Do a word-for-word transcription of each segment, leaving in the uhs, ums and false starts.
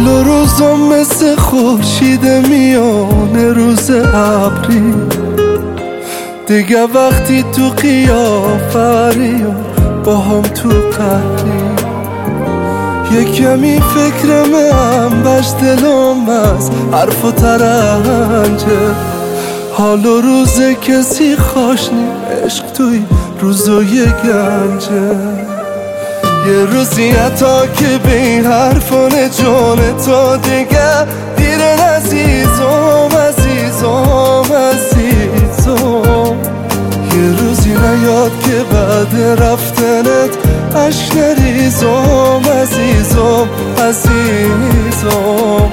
حال و روزم مثل خورشید میانه روز ابری، دیگه وقتی تو قیافری و با هم تو قهری، یه کمی فکرم انبش دلم از حرف و ترنجه، حال و روز کسی خواشنی عشق توی روزای گنجه. یه روزی حتی که به این حرفانه جان تا دیگه دیرن عزیزم عزیزم عزیزم، یه روزی نیاد که بعد رفتنت عشق نریزم عزیزم عزیزم،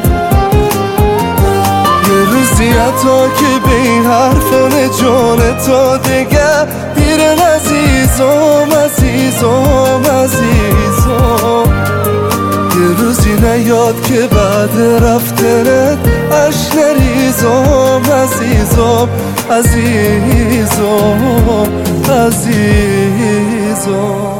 یه روزی حتی که به این حرفانه جان تا دیگه دیرن عزیزم عزیزم عزیزم، یه روزی نیاد که بعد رفتنت عشق نریزم عزیزم عزیزم عزیزم.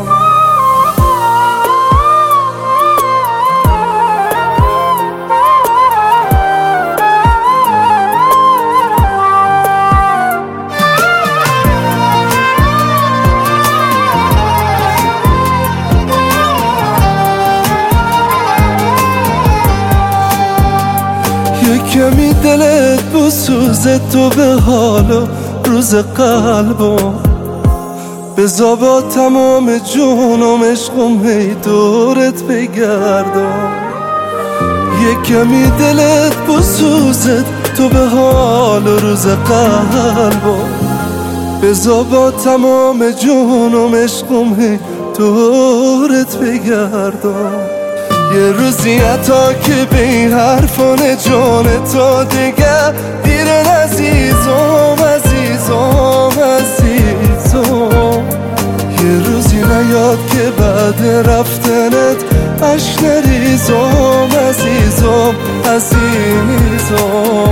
کمی دلت بسوزه تو به حال و روز قلبم، بذار با تمام جونم عشقم هی دورت بگردم، یه کمی دلت بسوزه تو به حال و روز قلبم، بذار با تمام جونم عشقم هی دورت بگردم، یه روزی حتی که به این حرفانه جان تا دیگه دیرن عزیزم عزیزم عزیزم، یه روزی نیاد که بعد رفتنت عشق نریزم عزیزم عزیزم،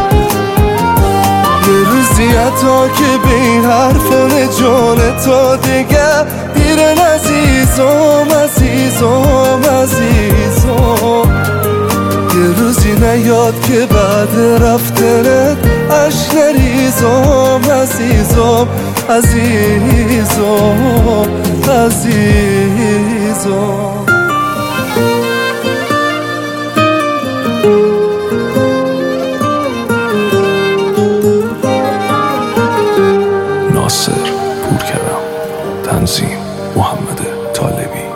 یه روزی حتی که به این حرفانه جان تا دیگه دیرن عزیزم عزیزم عزیزم، یه روزی نیاد که بعد رفتنت عشق نریزم عزیزم عزیزم عزیزم. ناصر پورکرم، تنظیم محمد طالبی.